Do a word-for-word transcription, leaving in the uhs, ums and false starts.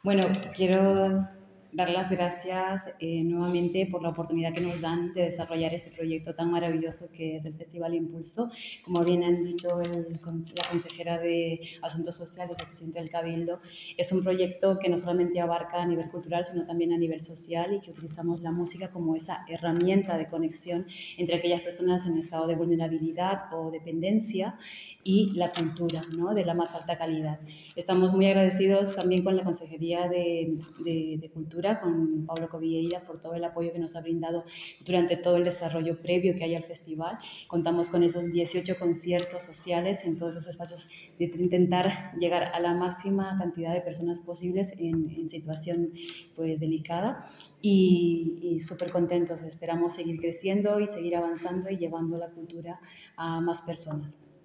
Bueno, quiero dar las gracias eh, nuevamente por la oportunidad que nos dan de desarrollar este proyecto tan maravilloso que es el Festival Impulso. Como bien han dicho el, la consejera de Asuntos Sociales, el presidente del Cabildo, es un proyecto que no solamente abarca a nivel cultural, sino también a nivel social, y que utilizamos la música como esa herramienta de conexión entre aquellas personas en estado de vulnerabilidad o dependencia y la cultura, ¿no?, de la más alta calidad. Estamos muy agradecidos también con la Consejería de, de, de Cultura, con Pablo Covilleira, por todo el apoyo que nos ha brindado durante todo el desarrollo previo que hay al festival. Contamos con esos dieciocho conciertos sociales en todos esos espacios, de intentar llegar a la máxima cantidad de personas posibles en, en situación pues delicada, y, y súper contentos. Esperamos seguir creciendo y seguir avanzando y llevando la cultura a más personas.